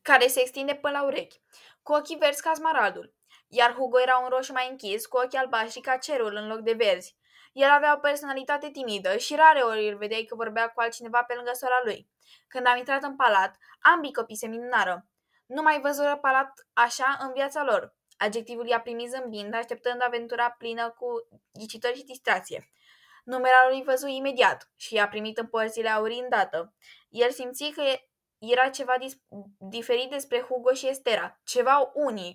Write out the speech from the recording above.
care se extinde până la urechi, cu ochii verzi ca smaraldul, iar Hugo era un roșu mai închis, cu ochii albaștri ca cerul în loc de verzi. El avea o personalitate timidă și rare ori îl vedeai că vorbea cu altcineva pe lângă sora lui. Când am intrat în palat, ambii copii se minunară. Nu mai văzură palat așa în viața lor. Adjectivul i-a primit zâmbind, așteptând aventura plină cu ghicitori și distracție. Numerarul îi văzu imediat și i-a primit în părțile aurii îndată. El simți că era ceva diferit despre Hugo și Estera, ceva unic.